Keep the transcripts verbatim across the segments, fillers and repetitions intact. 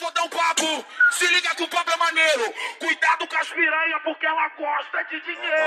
Vou dar um papo, se liga que o papo é maneiro. Cuidado com as piranha porque ela gosta de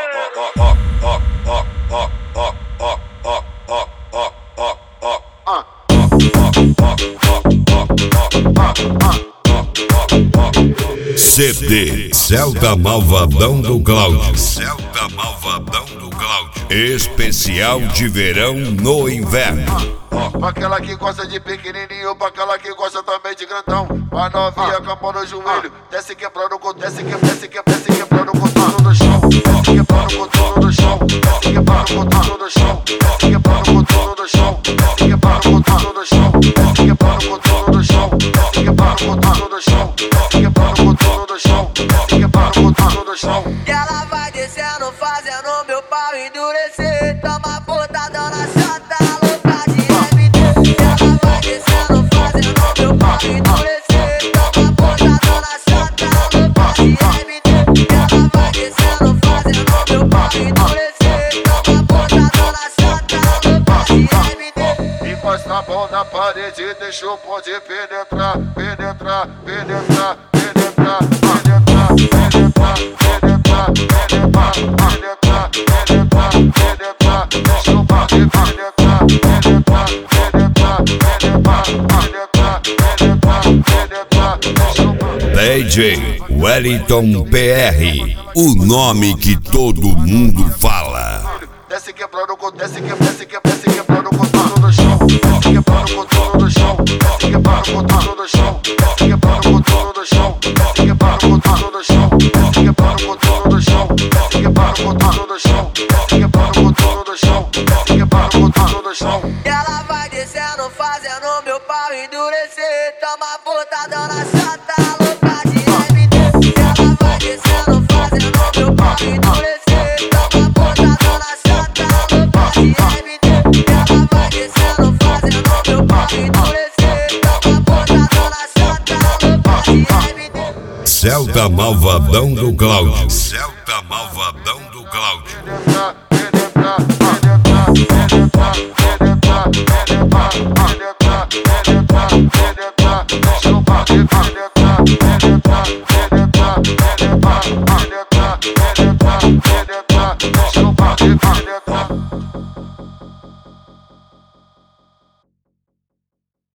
dinheiro. C D Celta Malvadão do Cláudio. Celta Malvadão do Cláudio. Especial de verão no inverno. Pra aquela que gosta de pequenininho, pra aquela que gosta também de grandão. Pra novinha com a mão no joelho, desce quebrando com desce que desce que desce quebrando com tudo no chão. Desce quebrando com tudo no chão. Desce quebrando com tudo no chão. Desce quebrando com tudo no chão. Desce quebrando com tudo no chão. Desce quebrando com tudo no chão. Desce quebrando com tudo no chão. Desce quebrando com tudo no chão. Desce quebrando com tudo no chão. E ela vai descendo, fazendo meu pau endurecer. Toma botadão na chata, louca de M D. E ela vai descendo, fazendo meu pau endurecer. Toma botadão na chata, louca de M D. E ela vai descendo, fazendo meu pau endurecer. Toma botadão na chata, louca de M D. Encosta a mão na parede, deixa o pode penetrar, penetrar, penetrar, penetrar, penetrar, penetrar, penetrar, penetrar, penetrar, penetrar, penetrar, deixa o pode penetrar, penetrar, penetrar, penetrar, penetrar, penetrar, penetrar, deixa o pode. D J Wellington P R, o nome que todo mundo fala. Desce quebrando com desce que desce que desce quebrando com tudo no chão. Desce quebrando com tudo no chão. Desce quebrando com tudo no chão. Desce quebrando com tudo no chão. Desce quebrando com tudo no chão. Desce quebrando com tudo no chão. Desce quebrando com tudo no chão. Desce quebrando com tudo no chão. Desce quebrando com tudo no chão. E ela vai descendo, fazendo meu pau endurecer. Toma botadão na chata, louca de M D. E ela vai descendo, fazendo meu pau endurecer. Toma botadão na chata, louca de M D. E ela vai descendo, fazendo meu pau endurecer. Toma botadão na chata, louca de M D. Celta Malvadão do Cláudio. Celta Malvadão do Cláudio. Penetrar, penetrar, penetrar, penetrar, penetrar, penetrar, penetrar, penetrar, penetrar.